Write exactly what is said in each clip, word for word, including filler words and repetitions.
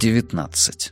девятнадцать.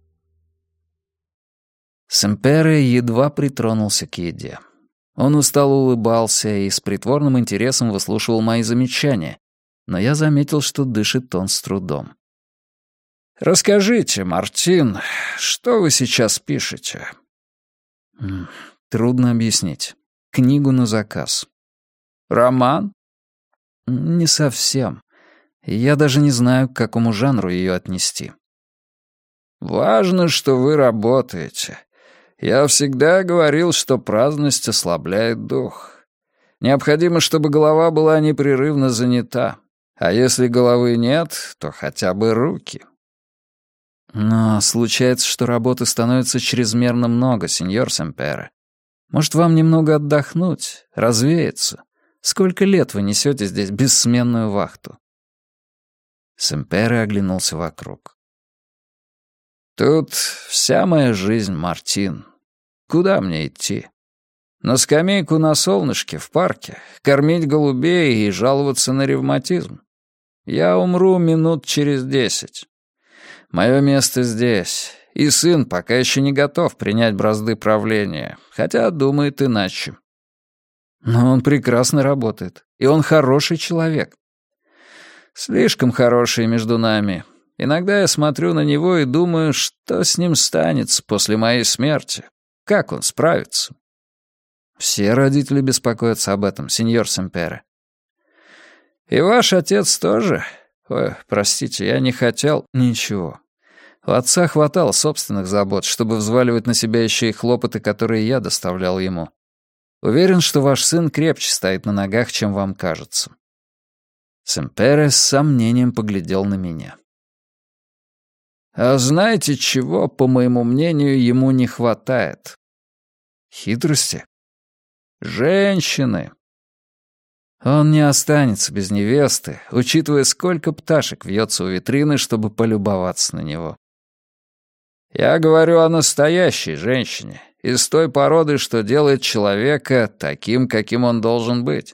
Семпере едва притронулся к еде. Он устало улыбался и с притворным интересом выслушивал мои замечания, но я заметил, что дышит он с трудом. «Расскажите, Мартин, что вы сейчас пишете?» «Трудно объяснить. Книгу на заказ». «Роман?» «Не совсем. Я даже не знаю, к какому жанру ее отнести». «Важно, что вы работаете. Я всегда говорил, что праздность ослабляет дух. Необходимо, чтобы голова была непрерывно занята. А если головы нет, то хотя бы руки». «Но случается, что работы становится чрезмерно много, сеньор Семпере. Может, вам немного отдохнуть, развеяться? Сколько лет вы несете здесь бессменную вахту?» Семпере оглянулся вокруг. «Тут вся моя жизнь, Мартин. Куда мне идти? На скамейку на солнышке в парке, кормить голубей и жаловаться на ревматизм? Я умру минут через десять. Мое место здесь, и сын пока еще не готов принять бразды правления, хотя думает иначе. Но он прекрасно работает, и он хороший человек. Слишком хороший между нами. Иногда я смотрю на него и думаю, что с ним станется после моей смерти. Как он справится? Все родители беспокоятся об этом, сеньор Семпере. И ваш отец тоже? Ой, простите, я не хотел. Ничего. У отца хватало собственных забот, чтобы взваливать на себя еще и хлопоты, которые я доставлял ему. Уверен, что ваш сын крепче стоит на ногах, чем вам кажется. Семпере с сомнением поглядел на меня. А знаете, чего, по моему мнению, ему не хватает? Хитрости? Женщины. Он не останется без невесты, учитывая, сколько пташек вьется у витрины, чтобы полюбоваться на него. Я говорю о настоящей женщине, из той породы, что делает человека таким, каким он должен быть.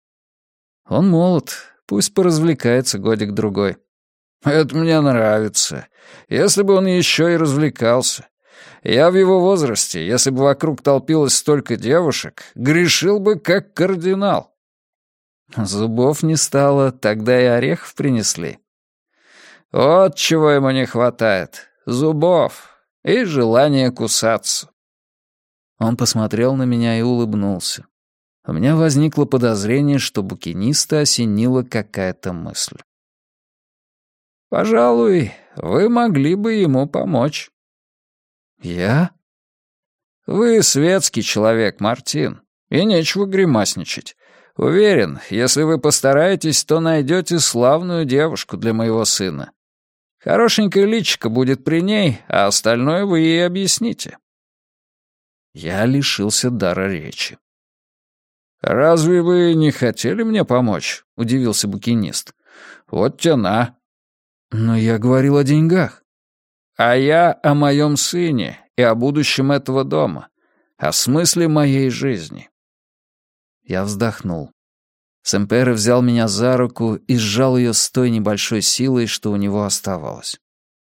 Он молод, пусть поразвлекается годик-другой. Это мне нравится. Если бы он еще и развлекался. Я в его возрасте, если бы вокруг толпилось столько девушек, грешил бы как кардинал. Зубов не стало, тогда и орехов принесли. Вот чего ему не хватает. Зубов и желание кусаться. Он посмотрел на меня и улыбнулся. У меня возникло подозрение, что букиниста осенила какая-то мысль. «Пожалуй, вы могли бы ему помочь». «Я?» «Вы светский человек, Мартин, и нечего гримасничать. Уверен, если вы постараетесь, то найдете славную девушку для моего сына. Хорошенькая личико будет при ней, а остальное вы ей объясните». Я лишился дара речи. «Разве вы не хотели мне помочь?» — удивился букинист. «Вот тяна». «Но я говорил о деньгах». «А я о моем сыне и о будущем этого дома, о смысле моей жизни». Я вздохнул. Семпере взял меня за руку и сжал ее с той небольшой силой, что у него оставалось.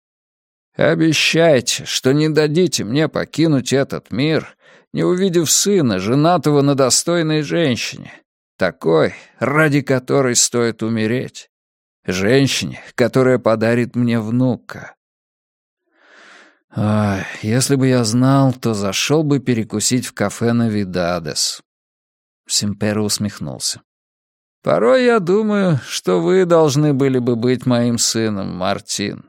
«Обещайте, что не дадите мне покинуть этот мир, не увидев сына, женатого на достойной женщине, такой, ради которой стоит умереть, женщине, которая подарит мне внука». Ой, если бы я знал, то зашел бы перекусить в кафе «Навидадес». Семпере усмехнулся. «Порой я думаю, что вы должны были бы быть моим сыном, Мартин».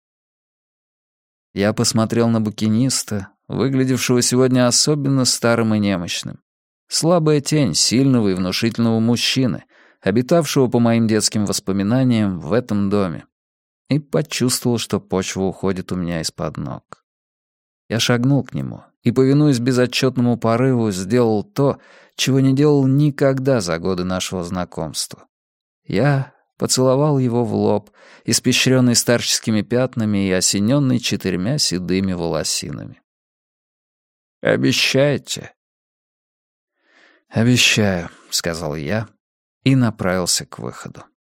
Я посмотрел на букиниста, выглядевшего сегодня особенно старым и немощным. Слабая тень сильного и внушительного мужчины, обитавшего по моим детским воспоминаниям в этом доме, и почувствовал, что почва уходит у меня из-под ног. Я шагнул к нему и, повинуясь безотчетному порыву, сделал то, чего не делал никогда за годы нашего знакомства. Я поцеловал его в лоб, испещренный старческими пятнами и осененный четырьмя седыми волосинами. «Обещаете?» «Обещаю», — сказал я и направился к выходу.